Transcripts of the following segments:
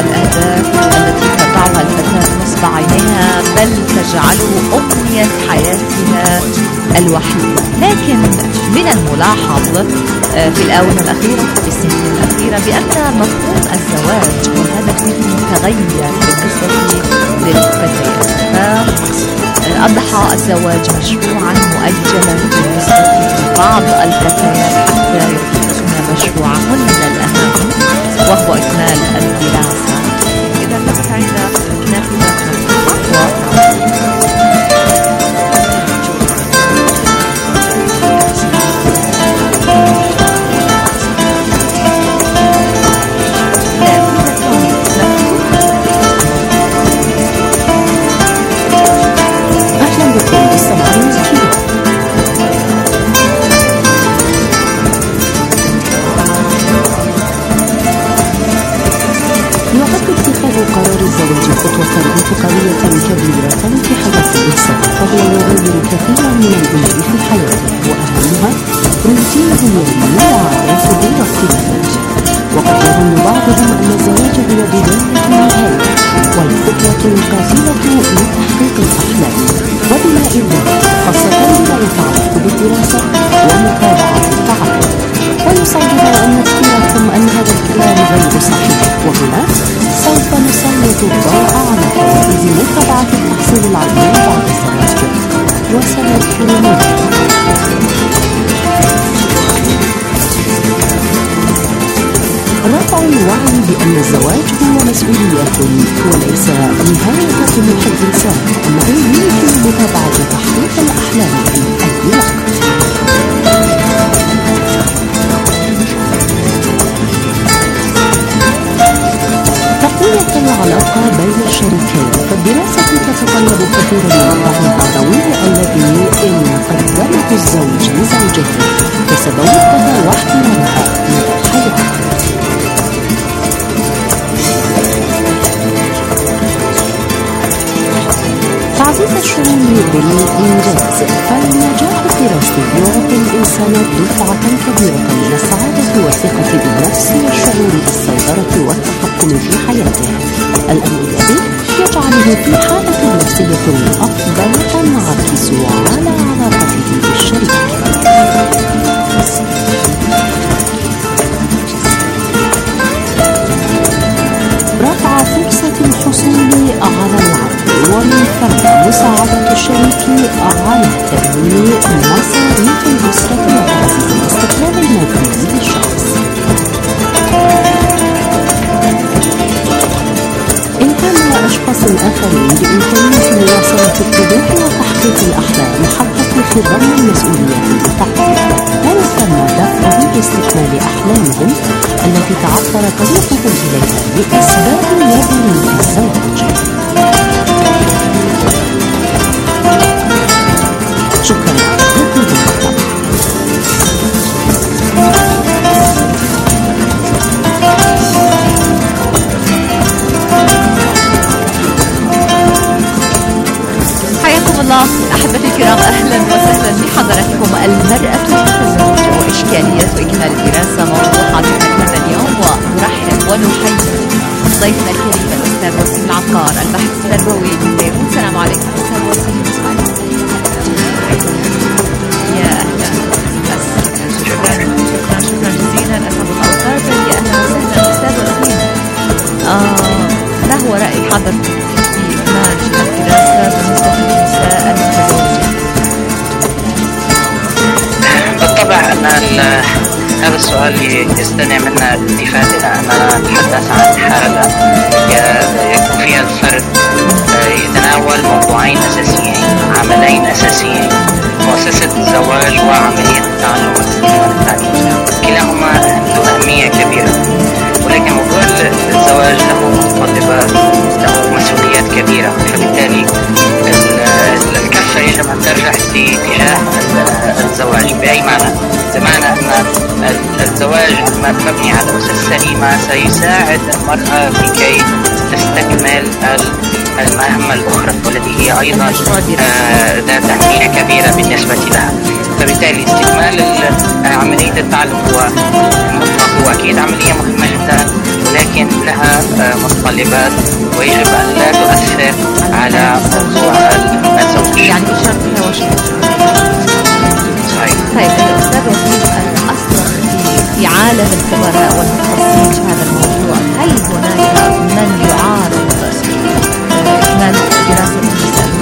الأهداف التي تضعها الفتاة نصب عينيها، بل تجعله أمنية حياتها الوحيدة. لكن من الملاحظ في الآونة الأخيرة، في السنين الأخيرة، بأن مفهوم الزواج والهدف منه متغير بالنسبة للفتيات. فأضحى الزواج مشروعا مؤجلا بالنسبة لبعض الفتيات حتى يحققن مشروعهن الأهم، وهو إكمال الدراسة. إذا ثبت عند نافذة قرار الزواج خطوة انتقالية كبيرة في حياة الإنسان، فهو يغير كثيرا من الأمور في حياته، وأهمها روتينه اليومي وعاداته واهتماماته. وقد يظن بعضهم أن الزواج هو بداية النهاية والخطوة القاتلة لتحقيق الأحلام وبناء الذات، خاصة بما يتعلق بالدراسة ومتابعة التعلم. ويصور أن تفكيركم أن هذا الكلام غير صحيح، وهنا سوف نسلط الضوء على فوائد متابعة التحصيل العلمي بعد الزواج وسنذكر منها رفع الوعي بأن الزواج هو مسؤولية وليس نهاية طموح الإنسان، أنه يمكن متابعة تحقيق الأحلام في أي وقت. تقوية العلاقة بين الشريكين، فالدراسة تتطلب كثيرا من الوعي الضوئي الذي إن قدمه الزوج لزوجته كسب وقتها واحترامها للحياة. تعزيز الشمول بالإنجاز، فالنجاح الدراسي يعطي الإنسان دفعة كبيرة من السعادة والثقة بالنفس والشعور بالسيطرة والتحكم في حياته، الأمر الذي يجعله في حالة نفسية أفضل تنعكس على علاقته بالشريك. رفع فرصة الحصول على العدل، ومن ثم مساعدة الشريك على تأمين مصاريف الأسرة وتعزيز الاستقلال المادي للشخص. إن كان لأشخاص آخرين بإمكانية مواصلة الطموح وتحقيق الأحلام حتى في ضمن المسؤوليات المتعلقة، ومن ثم دفعهم لاستكمال أحلامهم التي تعثر طريقهم إليها لأسباب يدنية الزواج. شكرا لكم بالمحتوى. حياكم الله أحبتي الكرام، أهلا وسهلا بحضراتكم. المرأة تتزوج وإشكالية وإكمال الدراسة موضوع حلقتنا اليوم، ونرحب ونحيي ضيفنا الكريم الأستاذ وسيم العقار، الباحث التربوي من بيروت. السلام عليكم أستاذ وسيم. يا أهلا، شكرا جزيلا، أسعد الله أوقاتك. يا أهلا وسهلا أستاذ وسيم. ما هو رأي حضرتك في إكمال الدراسة بالنسبة للنساء المتزوجات؟ بالطبع أن هذا السؤال يستدعي منا الالتفات إلى أننا نتحدث عن حالة يكون فيها الفرد يتناول موضوعين أساسيين، عملين أساسيين: مؤسسة الزواج وعملية التعلم والاستثمار التعليمي. كلاهما له أهمية كبيرة، ولكن موضوع الزواج له متطلبات، له مسؤوليات كبيرة، فبالتالي الكفة يجب أن ترجع في اتجاه الزواج. بأي معنى؟ بمعنى أن الزواج مبني على أسس سليمة سيساعد المرأة لكي تستكمل المهمة الأخرى والتي هي أيضا ذات أهمية كبيرة بالنسبة لها. فبالتالي استكمال عملية التعلم هو أكيد عملية مهمة جدا، لكن لها متطلبات ويجب أن لا تؤثر على موضوع الزوج. يعني بشرطها وشروطها. صحيح. طيب الأستاذ وسيم، أصلا في عالم الخبراء والمتخصصين في هذا الموضوع، هل هناك من يعارض إكمال دراسة النساء؟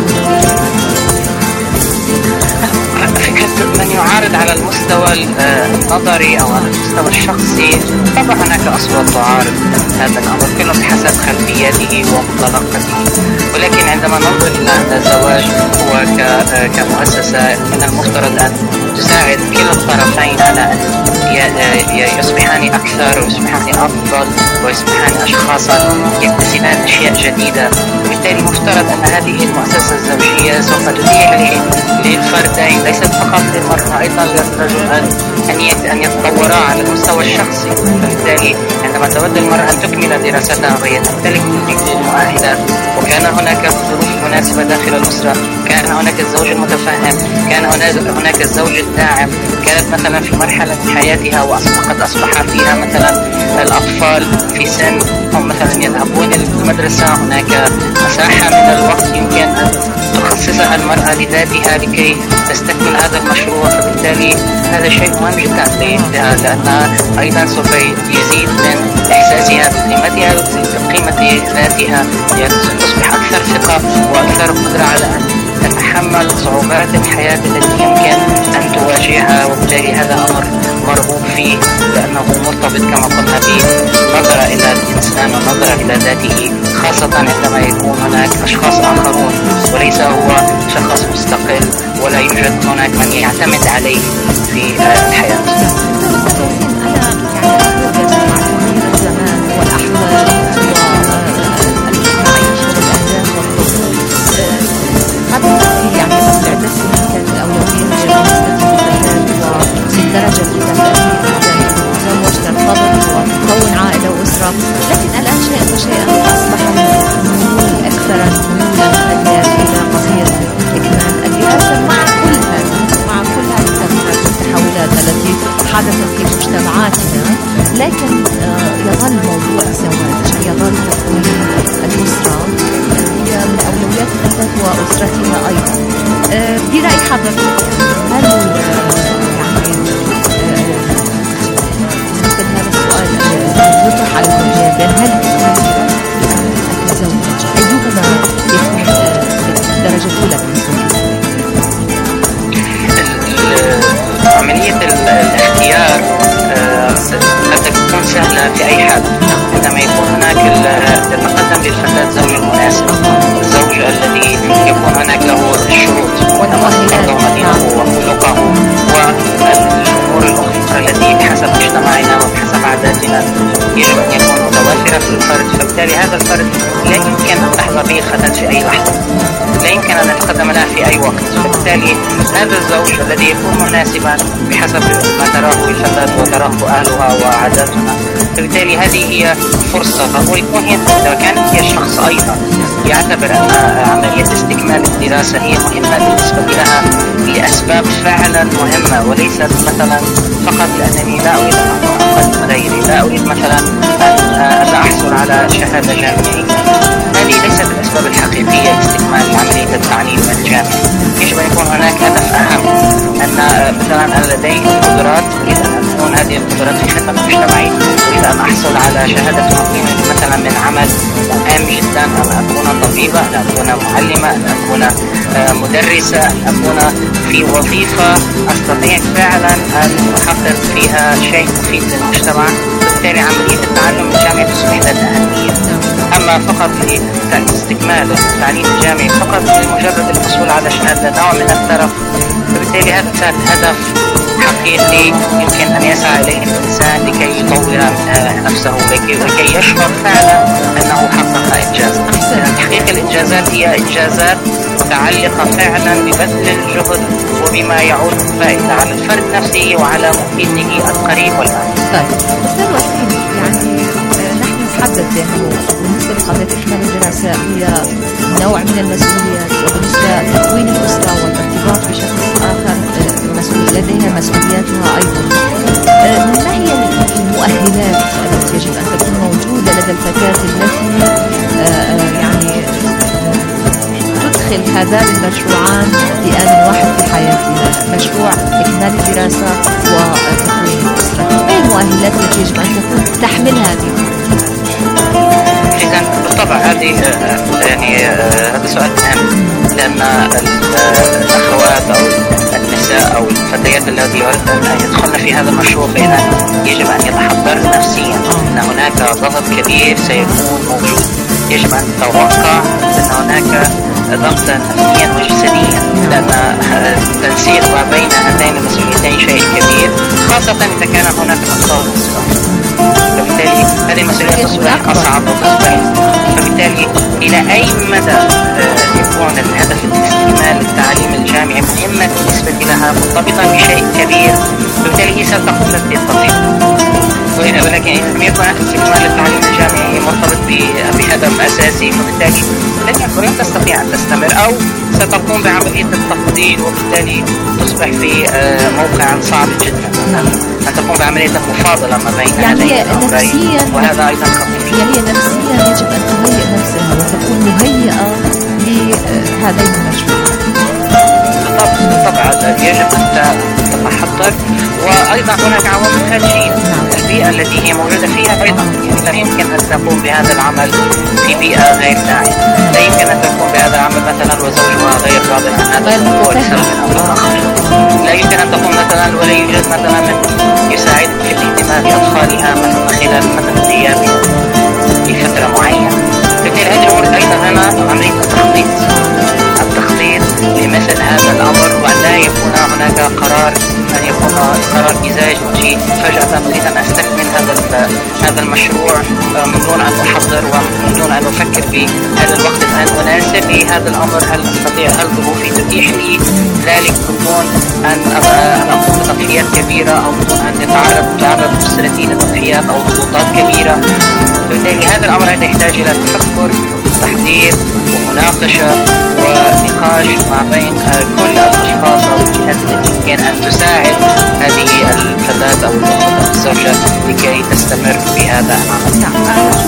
فكرة من يعارض على المستوى النظري أو على المستوى الشخصي، طبعا هناك أصوات تعارض هذا الأمر، كل بحسب خلفيته ومنطلقته. ولكن عندما ننظر إلى الزواج هو كمؤسسة، من المفترض أن تساعد كلا الطرفين على أن يصبحان أكثر ويصبحان أفضل ويصبحان أشخاصا يكتسبان أشياء جديدة. وبالتالي مفترض أن هذه المؤسسة الزوجية سوف تتيح للفردين، ليست فقط للمرأة، أيضا للرجل أن يتطورا على المستوى الشخصي. فبالتالي عندما تود المرأة أن تكمل دراستها وهي تمتلك كل المؤهلات، وكان هناك ظروف مناسبة داخل الأسرة، كان هناك الزوج المتفهم، كان هناك الزوج الداعم، كانت مثلا في مرحلة من حياتها وقد أصبح فيها مثلا الأطفال في سن هم مثلا يذهبون للمدرسة، هناك مساحة من الوقت يمكن أن تخصصها المرأة لذاتها لكي تستكمل هذا المشروع. فبالتالي هذا شيء مهم جدا لأنها أيضا سوف يزيد من إحساسها بقيمتها وقيمة ذاتها، تصبح أكثر ثقة وأكثر قدرة على أن تتحمل صعوبات الحياة التي يمكن أن تواجهها. وبالتالي هذا أمر مرغوب فيه، لأنه مرتبط كما قلنا بنظرة إلى الإنسان ونظرة إلى ذاته، خاصة عندما يكون هناك أشخاص آخرون وليس هو شخص مستقل ولا يوجد هناك من يعتمد عليه في الحياة. درجة تتزوج ترتبط وتكون عائلة وأسرة، لكن الآن شيئا فشيئا أصبح الميول أكثر ميولا إلى قضية إكمال الدراسة مع كل هذه التحولات التي حدثت في مجتمعاتنا. لكن يظل موضوع الزواج، يظل تكوين الأسرة هي من أولويات الفتاة وأسرتها أيضا. برأي حضرتك هل يطرح على الزوجين هل التزوج أيهما يكون الدرجة الأولى بالنسبة لي؟ عملية الاختيار قد تكون سهلة في أي حال، عندما يكون هناك يتقدم للفتاة زوج المناسب، الزوج الذي يكون هناك له الشروط ومؤهلاته وخلقه والأمور الأخرى التي بحسب مجتمعنا وبحسب عاداتنا يجب أن يكون متوفرة في الفرد. فبالتالي هذا الفرد لا يمكن أن تحظى به الفتاة في أي لحظة، لا يمكن أن نتقدم لها في أي وقت. فبالتالي هذا الزوج الذي يكون مناسبا بحسب ما تراه الفتاة وتراه أهلها وعاداتنا، فبالتالي هذه هي فرصة. ويكون إذا كانت هي الشخص أيضا يعتبر أن عملية استكمال الدراسة هي مهمة بالنسبة لها لأسباب فعلا مهمة، وليست مثلا فقط لأنني لا أريد أن أقدم غيري، لا أريد مثلا أن أحصل على شهادة جامعية. هذه ليست الأسباب الحقيقية لاستكمال عملية التعليم الجامعي. يجب أن يكون هناك هدف أهم، أن مثلا أنا لدي قدرات، أريد أن أكون هذه القدرات في خدمة مجتمعي، أريد أن أحصل على شهادة مقيمة مثلا من عمل مهم جدا، أن أكون طبيبة، أن أكون معلمة، أن أكون مدرسة، أن أكون في وظيفة أستطيع فعلا أن أحقق فيها شيء مفيد للمجتمع. بالتالي عملية التعلم الجامعي تصبح ذات أهمية. أما فقط لاستكمال التعليم الجامعي فقط لمجرد الحصول على شهادة نوع من الترف، فبالتالي هذا هدف حقيقي يمكن أن يسعى إليه الإنسان لكي يطور نفسه ولكي يشعر فعلا أنه حقق إنجاز. تحقيق الإنجازات هي إنجازات متعلقة فعلا ببذل الجهد وبما يعود فائدة على الفرد نفسه وعلى محيطه القريب والبعيد. طيب أستاذ وسيم، يعني نحن نتحدث بأنه بالنسبة لقضية إكمال الدراسة هي نوع من المسؤوليات، وبالنسبة لتكوين الأسرة والارتباط بشخص آخر لديها مسؤولياتها أيضا. ما هي المؤهلات التي يجب أن تكون موجودة موجودة لدى الفتاة التي يعني تدخل هذان المشروعان في آن واحد في حياتها، مشروع إكمال الدراسة وتكوين الأسرة. ما هي المؤهلات التي يجب أن تكون تحملها منه؟ إذا بالطبع هذه يعني هذا سؤال مهم، لأن الأخوات أو النساء أو الفتيات التي يريدن أن يدخلن في هذا المشروع فإن يجب أن يتحضرن نفسيا أن هناك ضغط كبير سيكون موجود. يجب أن تتوقع أن هناك ضغطا نفسيا وجسديا، لأن التنسيق ما بين هاتين المسؤوليتين شيء كبير، خاصة إذا كان هناك أطفال صغار. فبالتالي هذه المسؤولية تصبح أصعب وتصبح، فبالتالي إلى أي مدى يكون الهدف الاستكمال التعليم الجامعي مهمة بالنسبة لها مرتبطا بشيء كبير، فبالتالي هي ستقوم بالتطبيق. ولكن إذا لم يكن استكمال التعليم الجامعي مرتبط بهدف أساسي، فبالتالي لن تستطيع أن تستمر أو ستقوم بعملية التفضيل، وبالتالي تصبح في موقع صعب جدا. أن تقوم بعملية مفاضلة ما بين هذين الأمرين، وهذا أيضا خطير. يعني نفسيا يجب أن تهيئ نفسها وتكون مهيئة لهذين المشروعات. بالطبع يجب أن تتحضر، وأيضا هناك عوامل خارجية. البيئة التي هي موجودة فيها أيضا، يعني لا يمكن أن تقوم بهذا العمل في بيئة غير داعمة، لا يمكن أن تقوم بهذا العمل مثلا وزوجها غير راض عن هذا الموضوع لسبب أو لآخر. لا يمكن أن تقوم مثلا ولا يوجد مثلا من يساعد في الاهتمام بأطفالها مثلا خلال مثلا غياب في فترة معينة. بالتالي هذه الأمور أيضا هنا عملية التخطيط لمثل هذا الأمر، وأن لا يكون هناك قرار أن يكون قرار مزاج وشيء فجأة أريد أن أستكمل هذا المشروع من دون أن أحضر ومن دون أن أفكر في هذا الوقت الآن مناسب لهذا الأمر، هل أستطيع، هل ظروفي تتيح لي ذلك بدون أن أقوم بتضحيات كبيرة أو بدون أن تعرض أسرتي لتضحيات أو ضغوطات كبيرة. بالتالي هذا الأمر يحتاج إلى تفكر وتحضير ومناقشة ونقاش ما بين كل الأشخاص أو الجهات التي يمكن أن تساعد هذه الفتاة أو الأخت أو الزوجة لكي تستمر في هذا العمل. نعم،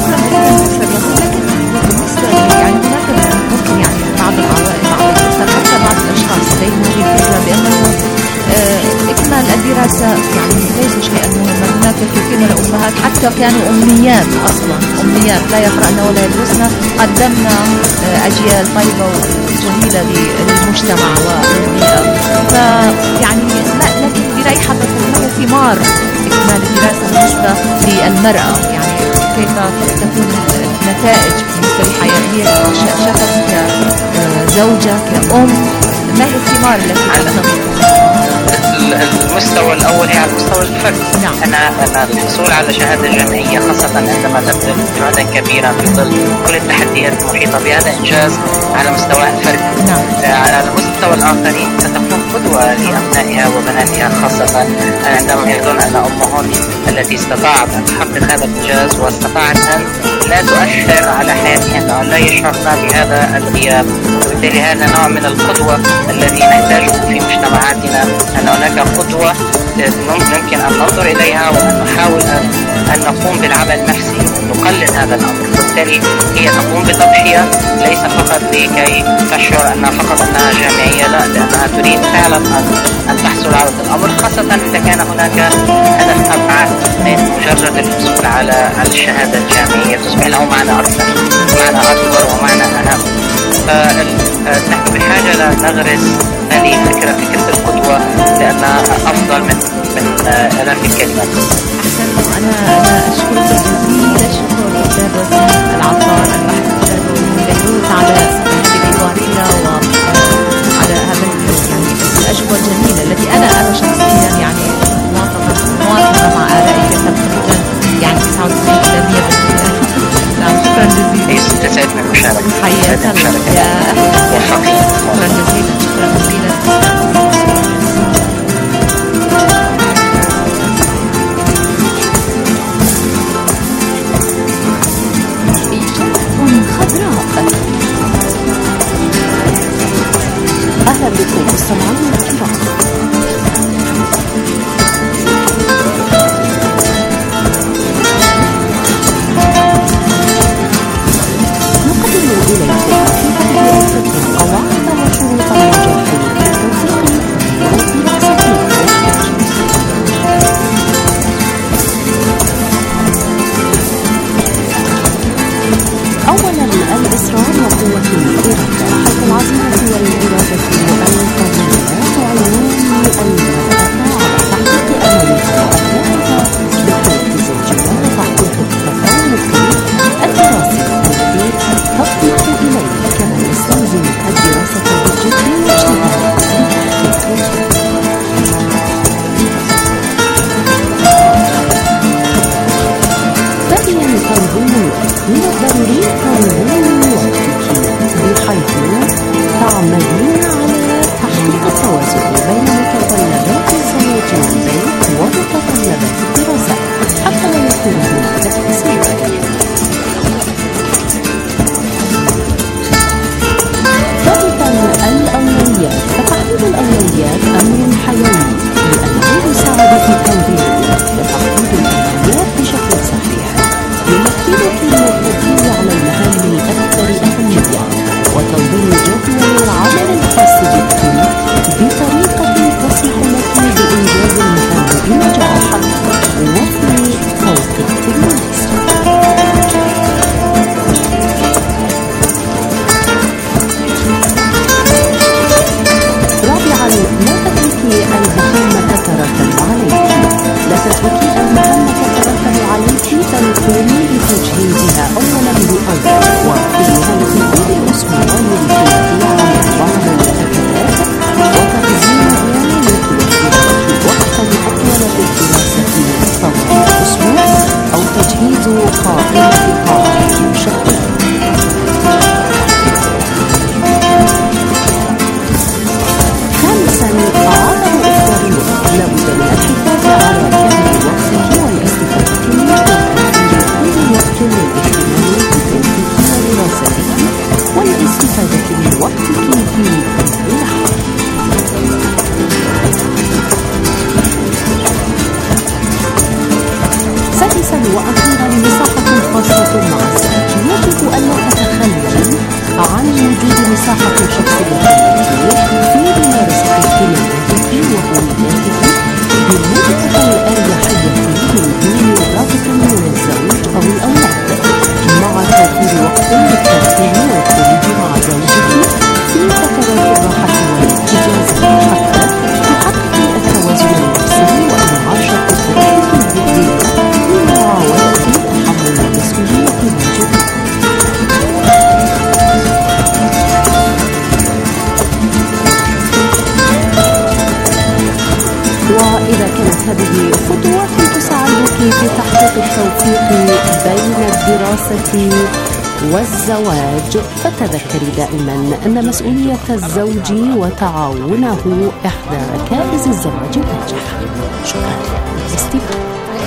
بالنسبة يعني هناك ممكن يعني بعض العوائل بعض الأسر حتى بعض الأشخاص لديهم فكرة بأنه إكمال الدراسة يعني ليس شيئا مهما. هناك الكثير من الأمهات حتى كانوا أمنيات أصلا، أمنيات لا يقرأن ولا يدرسن، قدمنا أجيال طيبة وجميلة للمجتمع والبيئة. فيعني لكن برأي حضرتك ما هي ثمار إكمال الدراسة بالنسبة للمرأة؟ يعني كيف تكون النتائج بالنسبة لحياتها شخص كزوجة كأم؟ ما هي الثمار التي تنتظرها؟ المستوى الأول هي على مستوى الفرد. نعم. أنا الحصول على شهادة جامعية خاصة عندما تبذل جهدا كبيرا في ظل كل التحديات المحيطة بهذا إنجاز على مستوى الفرد. نعم. على مستوى الآخرين ستكون قدوة لأبنائها وبناتها، خاصة عندما يجدون أن أمهن التي استطاعت أن تحقق هذا الإنجاز واستطاعت أن لا تؤثر على حياتهن أو لا يشعرن بهذا الغياب. وبالتالي هذا نوع من القدوة الذي نحتاجه في مجتمعاتنا، أن هناك قدوة يمكن أن ننظر إليها وأن نحاول أن نقوم بالعمل النفسي نقلل هذا الأمر. وبالتالي هي تقوم بتضحية ليس فقط لكي تشعر أنها فقط أنها جامعية، لا، لأنها تريد فعلا أن تحصل على الأمر، خاصة إذا كان هناك هدف أبعد من مجرد الحصول على الشهادة الجامعية، تصبح له معنى أكثر، معنى أكبر ومعنى أهم. فنحن بحاجة لنغرس هذه فكرة القدوة لأنها أفضل من آلاف الكلمات. أحسنتم. أنا أشكرك جزيل الشكر أستاذ وسيم العطار البحث الأستاذ بيروت على حوارنا وعلى هذا يعني الأجوبة الجميلة التي أنا شخصيا يعني موافقة مع آرائك تقريبا يعني 99%. نعم، شكرا جزيلا. تسعدني المشاركة. حياك الله يا أهلا. شكرا جزيلا. شكرا جزيلا. أهلا بكم مستمعينا الكرام. أولا الإصرار وقوة الإرادة، حيث العزيمة والإرادة القوية تعينان المرأة على تحقيق أمالها وأهدافها بحياة الزوجية وتحقيق التفوق الدراسي الذي تطمح إليه، كما يستلزم الدراسة بجد واجتهاد بتحقيق من الضروري تنظيم وقتك بحيث تعملين على تحقيق التوازن بين متطلبات الزواج والبيت ومتطلبات الدراسة حتى لا يكون هناك تقصير. ثالثا الأولويات، فتحديد الأولويات أمر حيوي لأنه يساعد في تنظيم الوقت وتحديد الأولويات بشكل صحيح يمكنك من التركيز على المهام الأكثر أهمية وتنظيم جدول العمل الخاص بك بطريقة تسمح لك بإنجاز المهام بنجاح وفي توقيت مناسب. رابعا لا تتركي المهمة تتراكم عليك، لا تتركي المهمة تتراكم عليك بل قومي بتجهيزها أولا بأول وفي نهاية كل أسبوع للكي عن بعض الوجبات وتخزينها لتوفر لك وقتا أطول للدراسة طوال الأسبوع أو تجهيز قائمة قواعد شهرية. خامسا عدم إفطار الوقت، لا بد من الحفاظ على كامل وقتك والاستفادة منه وتوفير كل وقت للاهتمام بتوفيق دراستك والاستفادة من وقتك في كل لحظة. سادسا وأخيرا مساحة خاصة مع الزوج، يجب ألا تتخلل عن وجود مساحة شخصية في ممارسة اهتماماتك وهواياتك بمنتهى الأريحية من دون رابط من الزوج أو الأولاد، مع توفير وقت للترفيه والخروج مع زوجك في فترات الراحة والإجازة حتى تحققي التوازن النفسي وإنعاش قدرتك الذهنية لمعاونة تحمل المسؤولية من جديد. وإذا كانت هذه خطوات تساعدك في تحقيق التوفيق بين الدراسة والزواج، فتذكري دائما أن مسؤولية الزوج وتعاونه إحدى ركائز الزواج الناجح. شكرا للاستماع.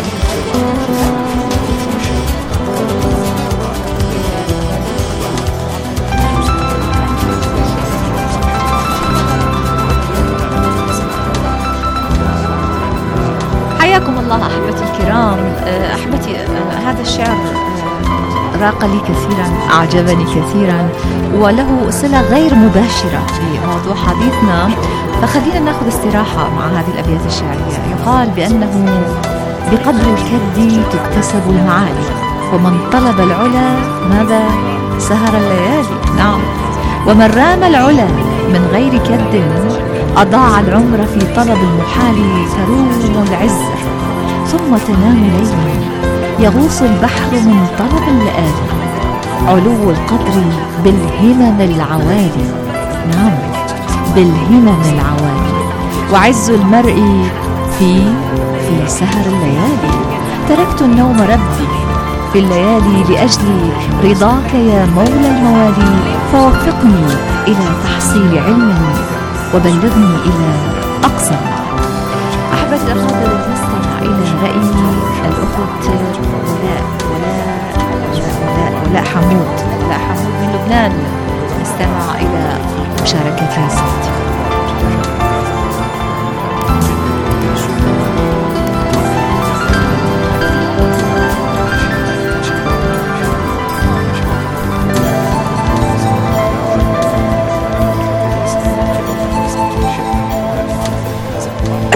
حياكم الله أحبتي الكرام. أحبتي، هذا الشعر راق لي كثيرا، أعجبني كثيرا، وله صلة غير مباشرة بموضوع حديثنا، فخلينا ناخذ استراحة مع هذه الأبيات الشعرية. يقال بأنه بقدر الكد تكتسب المعالي، ومن طلب العلا ماذا سهر الليالي. نعم، ومن رام العلا من غير كد أضاع العمر في طلب المحال. تروم العزة ثم تنام ليلا، يغوص البحر من طلب اللآلي. علو القدر بالهمم العوالي، نعم بالهمم العوالي. وعز المرء في سهر الليالي. تركت النوم ربي في الليالي لأجل رضاك يا مولى الموالي. فوفقني إلى تحصيل علم وبلغني إلى أقصى. أحبتي الأفاضل، نستمع إلى رأي الأخت ولاء حمود من لبنان. نستمع إلى مشاركتها الصوتية.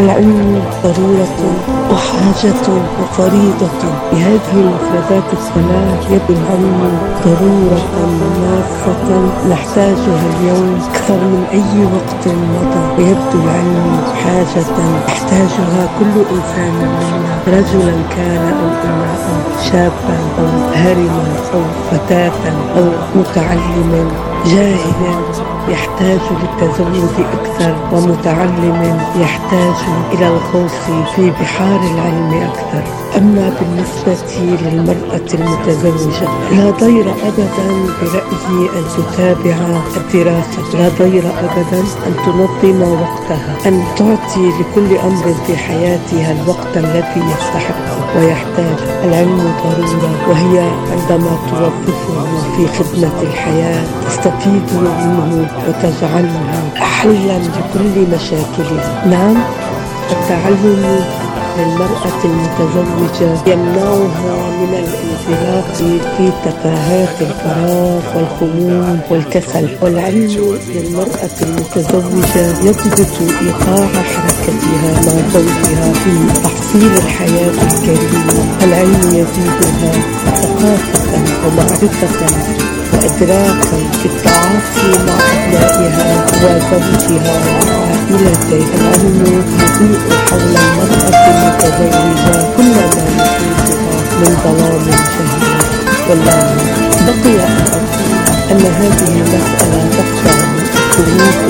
العلم ضرورة وحاجة وفريضة. بهذه المفردات الثلاث يبدو العلم ضرورة ماسة نحتاجها اليوم أكثر من أي وقت مضى، ويبدو العلم حاجة يحتاجها كل إنسان منا، رجلا كان أو امرأة، شابا أو هرما أو فتاة أو متعلما. جاهلا يحتاج للتزود أكثر، ومتعلم يحتاج إلى الغوص في بحار العلم أكثر. أما بالنسبة للمرأة المتزوجة لا ضير أبدا برأيي أن تتابع الدراسة، لا ضير أبدا أن تنظم وقتها، أن تعطي لكل أمر في حياتها الوقت الذي يستحقه ويحتاج. العلم ضرورة، وهي عندما توظفه في خدمة الحياة تستفيد منه وتجعله حلا لكل مشاكلها. نعم، التعلم للمرأة المتزوجة يمنعها من الانزلاق في تفاهات الفراغ والخمول والكسل، والعلم للمرأة المتزوجة يضبط إيقاع حركتها مع زوجها في تحصيل الحياة الكريمة. العلم يزيدها ثقافة ومعرفة وإدراكا في التعاطي مع أبنائها وزوجها وعائلته. العلم يضيء حول المرأة المتزوجة كل ما يحيطها من ظلام جهل. والله بقي أن أقول أن هذه المسألة تخضع للظروف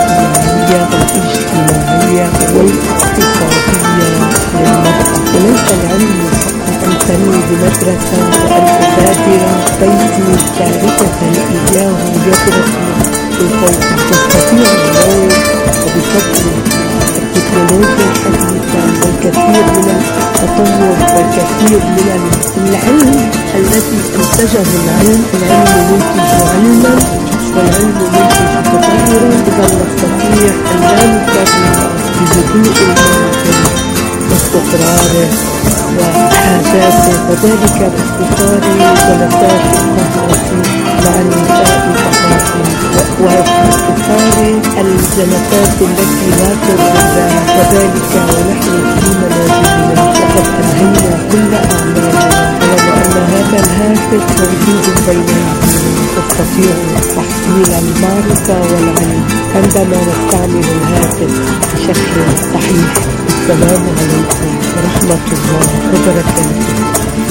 الاجتماعية والاقتصادية للمرأة، وليس العلم فقط أن تنوي بمدرسة وأن أبادر بيتي تاركة إياه يدرس بالفوق. تستطيع اليوم وبفضل التكنولوجيا الحديثة والكثير من التطور والكثير من العلم الذي انتجه العلم ينتج علما، والعلم ينتج تطورا. إذا نستطيع أن لا نكرر بهدوء الممكن واستقراره وحاجاته، وذلك باختصار جلسات القهوة مع النساء فقط، وباختصار الجلسات التي لا ترضى، وذلك ونحن في منازلنا وقد أنهينا كل أعمالنا، ولأن هذا الهاتف موجود بيننا تستطيع تحصيل المعرفة والعلم عندما نستعمل الهاتف بشكل صحيح. السلام عليكم ورحمة الله وبركاته.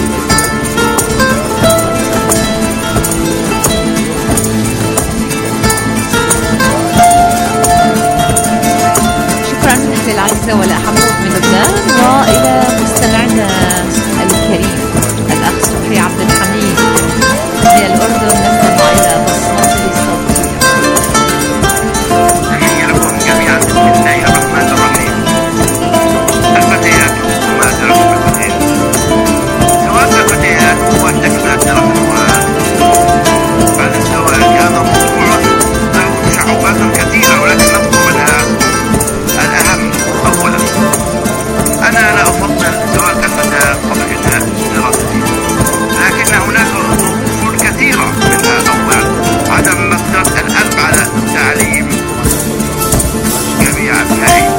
العزيزة ولا حمود من لبنان، وإلى مستمعنا الكريم الأخ صبحي عبد الحميد من الأردن نستمع إلى بصمته الصوتية. تحية لكم جميعا، بسم الله الرحمن الرحيم. الفتيات وما أدراك ما الفتيات. زواج الفتيات هو التكملة للأزواج بعد الزواج. هذا موضوع له تشعبات كثيرة، ولكن نذكر منها الأهم. أولا، أنا لا أفضل زواج الفتاة قبل إنهاء دراستها، لكن هناك ظروف كثيرة، منها أولا عدم مقدرة الأب على تعليم جميع أبنائه،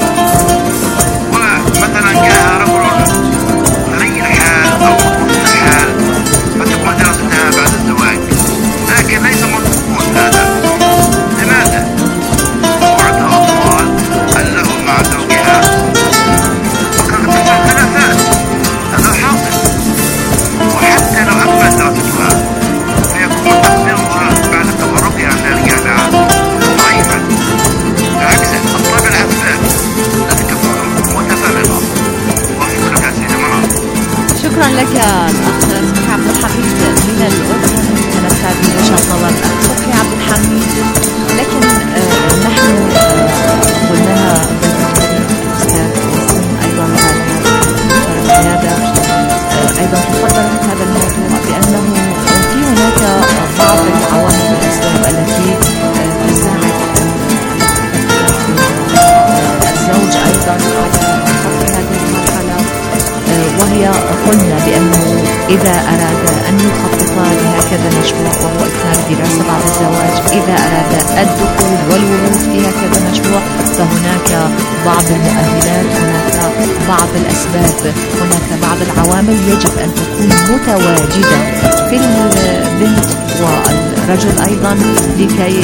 ومثلا جاء رجل غني الحال أو متوسط الحال فتكون دراستها بعد الزواج، لكن ليس مطلوب هذا. لماذا؟ وعندها أطفال هل لهم مع زوجها، وقد تحصل خلافات، هذا حاصل. وحتى لو أكملت دراستها فيكون تقصيرها بعد تخرجها من الجامعة ضعيفا، بعكس الطلاب الأبناء الذي تكون متفرغة. وأشكر لك سيدي منار. شكرا لك الأخ صبحي عبد الحميد من الأردن. تنسى بوجهة نظر الأخ صبحي عبد الحميد، لكن نحن قلناها بالأستاذ وسيم أيضا هذا أيضا تفضلت هذا الموضوع بأنه في هناك بعض العوامل والأسباب التي تساعد الزوج أيضا على خط هذه المرحلة، وهي قلنا بأنه إذا أراد أن يخطط لهكذا مشروع وهو إكمال دراسة بعد الزواج، إذا أراد الدخول والورود في هكذا مشروع، فهناك بعض المؤهلات، هناك بعض الأسباب، هناك بعض العوامل يجب أن تكون متواجدة في البنت والرجل أيضا لكي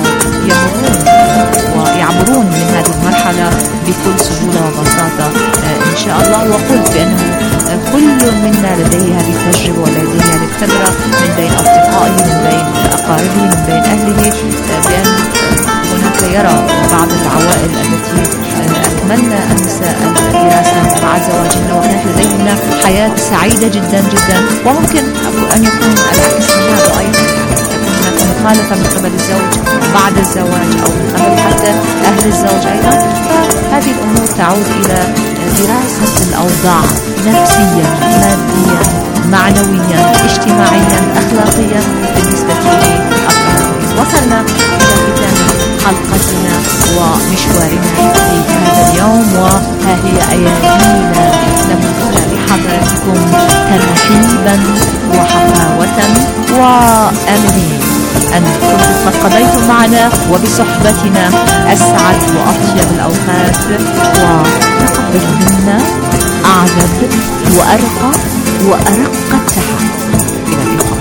يعبرون من هذه المرحلة بكل سهولة وبساطة إن شاء الله. وقلت بأنه كل منا لديه هذه التجربة ولديه هذه الخبرة من بين أصدقائه، من بين أقاربه، من بين أهله، بأن هناك يرى بعض العوائل التي أكملنا أمس الدراسة مع زواجنا وكانت لدينا حياة سعيدة جدا جدا، وممكن أن يكون العكس من هذا أيضا، يكون هناك مخالفة من قبل الزوج بعد الزواج أو من قبل حتى أهل الزوج أيضا. فهذه الأمور تعود إلى دراسة الأوضاع نفسيا، ماديا، معنويا، اجتماعيا، أخلاقيا بالنسبة للأطفال. وصلنا إلى ختام حلقتنا ومشوارنا في هذا اليوم، وها هي أيادينا نمدها لحضراتكم ترحيبا وحفاوة، وآمنين أن كنتم قد قضيتم معنا وبصحبتنا أسعد وأطيب الأوقات، وتقبلوا منا أعذب وأرقى التحف. إلى اللقاء.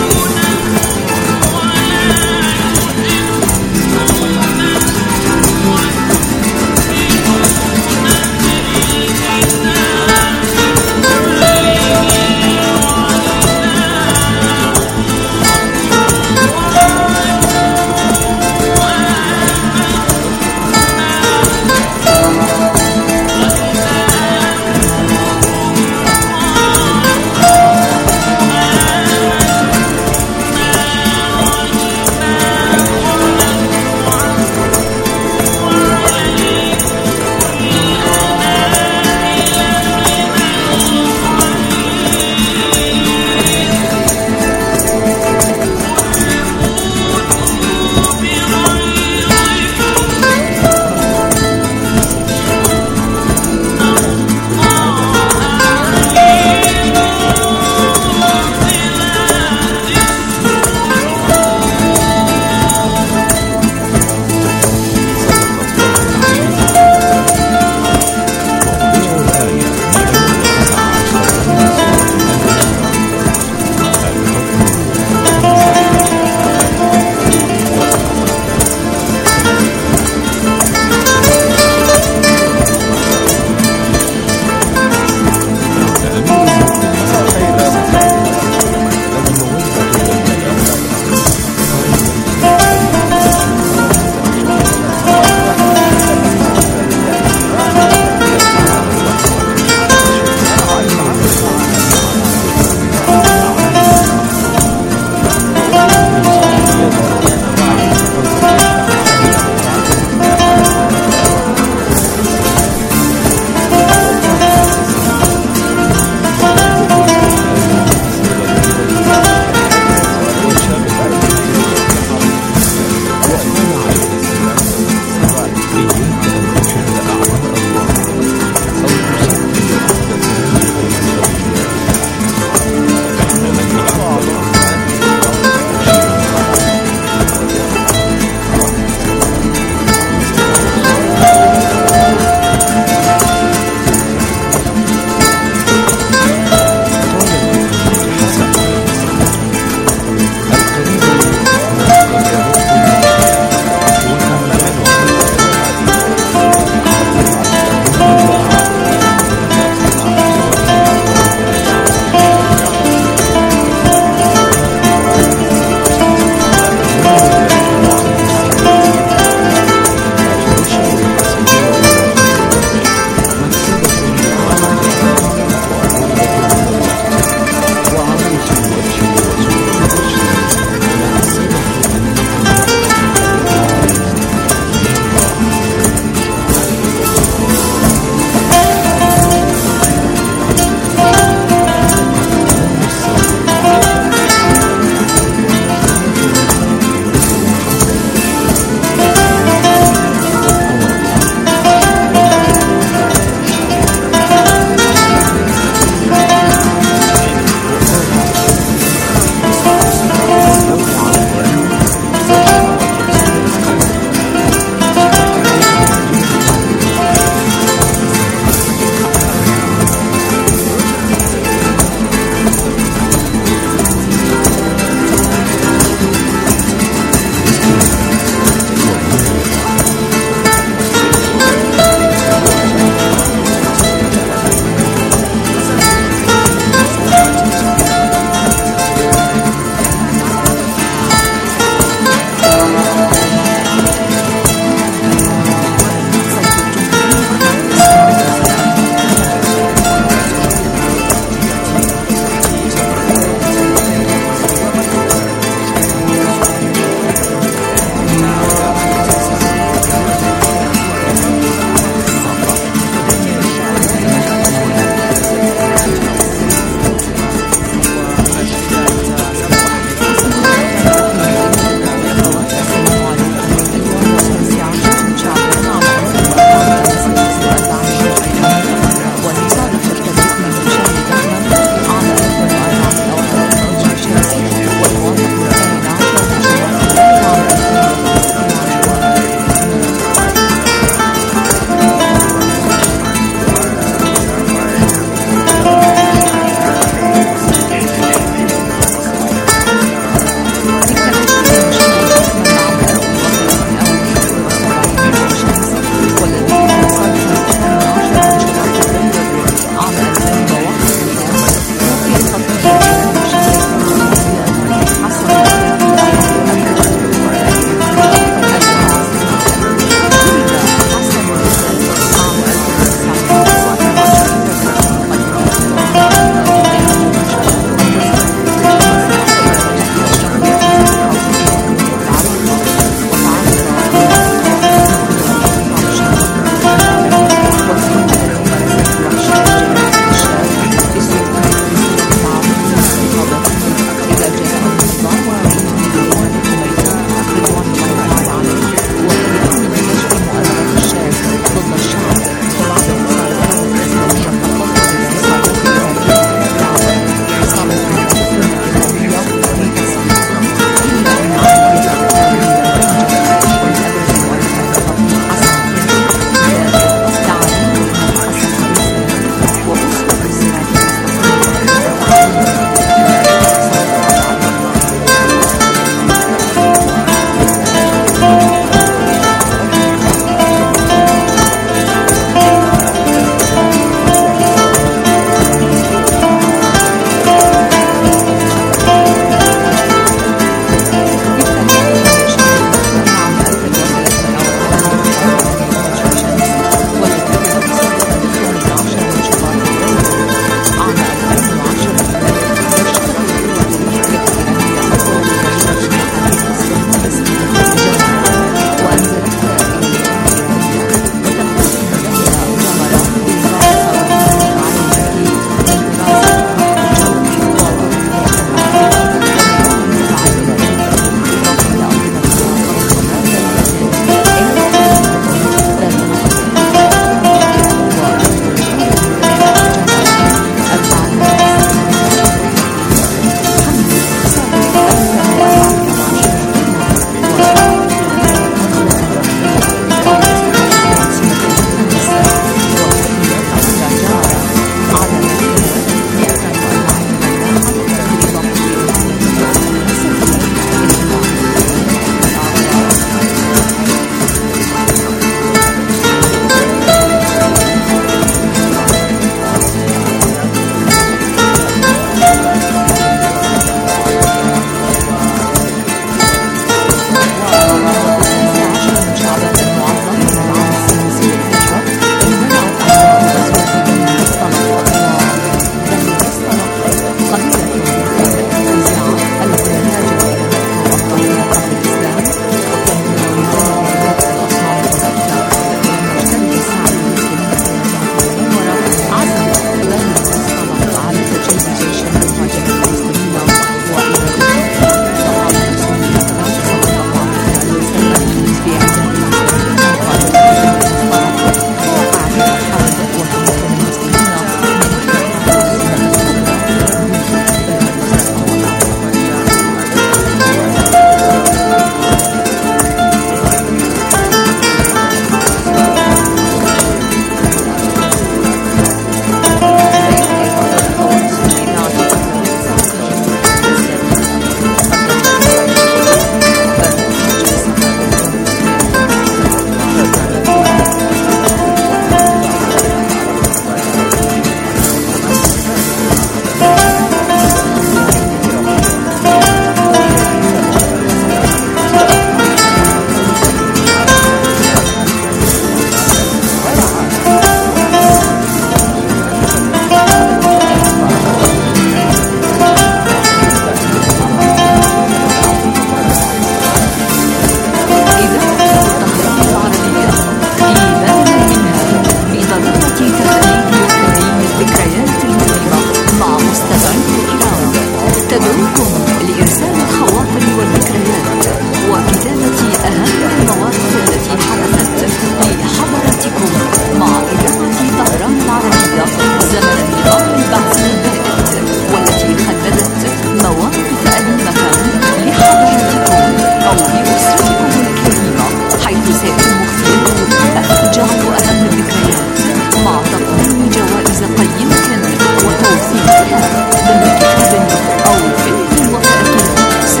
ندعوكم لإرسال الخواطر والذكريات وكتابة أهم المواقف التي حدثت لحضراتكم مع إذاعة طهران العربية زمن النظام البعثي البائد، والتي خلدت مواقف أليمة لحضراتكم أو لأسرتكم الكريمة، حيث سيتم اختيار أفجع وأهم الذكريات مع تقديم جوائز قيمة وتوثيقها ضمن كتاب أو فيلم وثائقي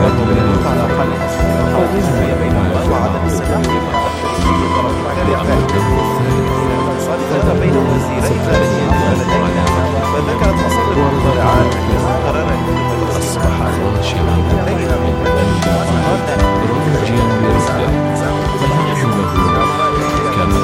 بين وزيري خارجية البلدين وذكرت مصادر مطلعات قرار أصبح راشعا راجيا برفضه كما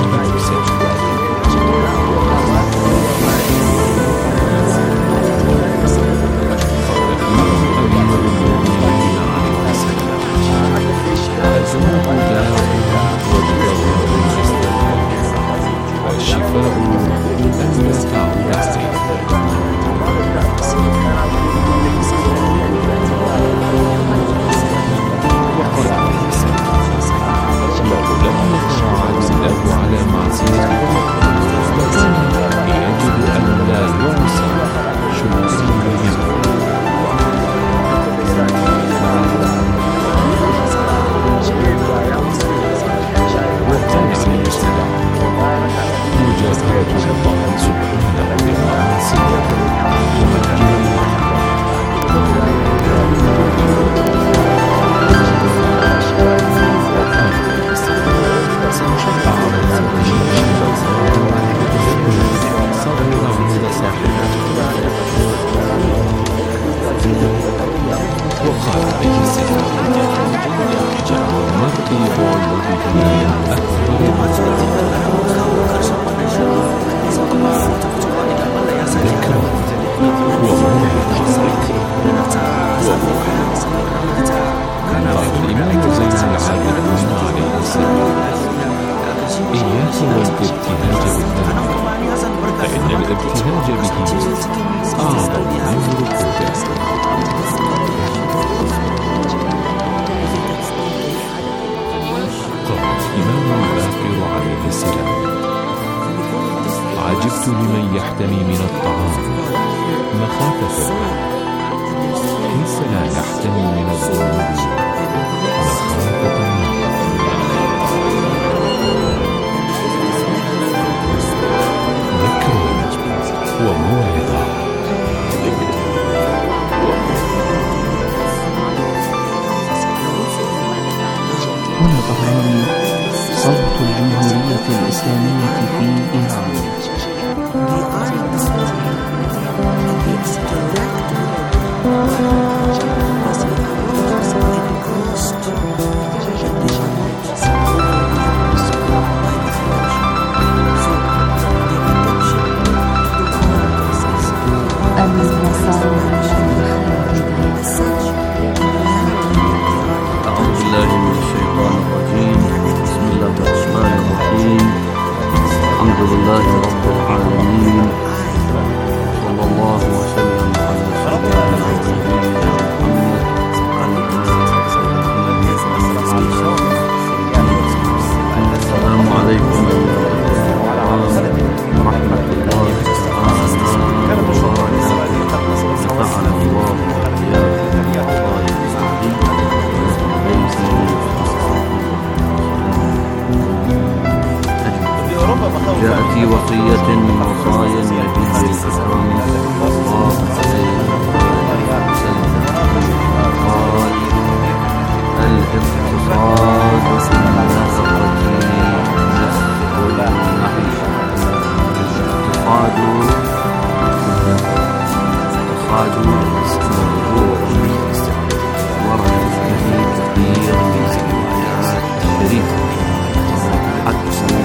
عجبت لمن يحتمي من الطعام مخافة كيف لا يحتمي من الذنوب مخافة ذكر وموعظة. هنا طهران صوت الجمهورية الإسلامية في إيران. أعوذ بالله من الشيطان الرجيم. بسم الله الرحمن الرحيم. الحمد لله رب العالمين، صلى الله وسلم على سيدنا ونبينا محمد. السلام عليكم ورحمة الله جاءت في وصية من وصايا النبي الأكرم صلى الله عليه وسلم قال: الاقتصاد في النفقة نصف المعيشة. الاقتصاد موضوع ورد فيه كثير من الروايات الشريفة حتى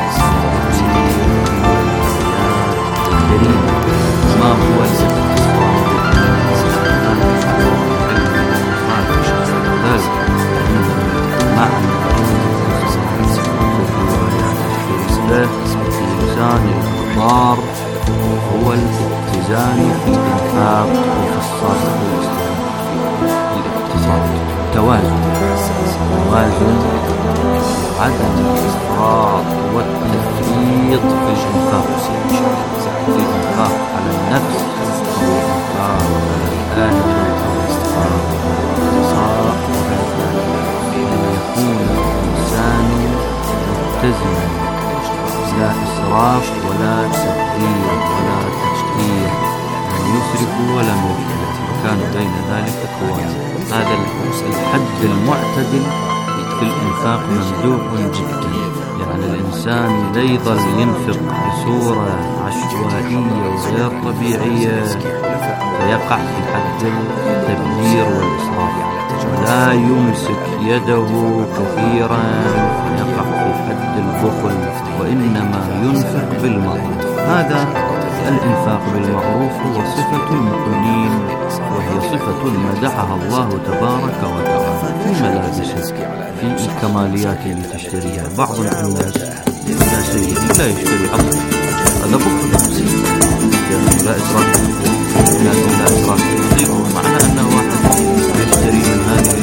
ما هو الاتزان الإخبار هو الاتزان في الإنفاق وفي الصرف الاقتصاد توازن عدم الإفراط والتفريط في الإنفاق على النفس أو الإنفاق على الآخرة أو الاقتصاد أن يكون الإنسان ملتزما لا إسراف ولا تبذير ولا تشهير، لا يسرف ولا مبذر. كان بين ذلك قوانا. هذا الحد المعتدل في الإنفاق ممدوح جدا. يعني الإنسان لا يظل ينفق بصورة عشوائية وغير طبيعية فيقع في حد التبذير والإسراف، ولا يمسك يده كثيرا فيقع في حد البخل، وإنما ينفق بالمعروف. هذا الإنفاق بالمعروف هو صفة المؤمنين، وهي صفة مدحها الله تبارك وتعالى في ملابسه، في الكماليات اللي تشتريها. بعض الناس لا سيدي لا يشتري أصلا، هذا بخل لأنه لا إسراف، لكن لا إسراف يصيبه، معنى أنه واحد يشتري من هذه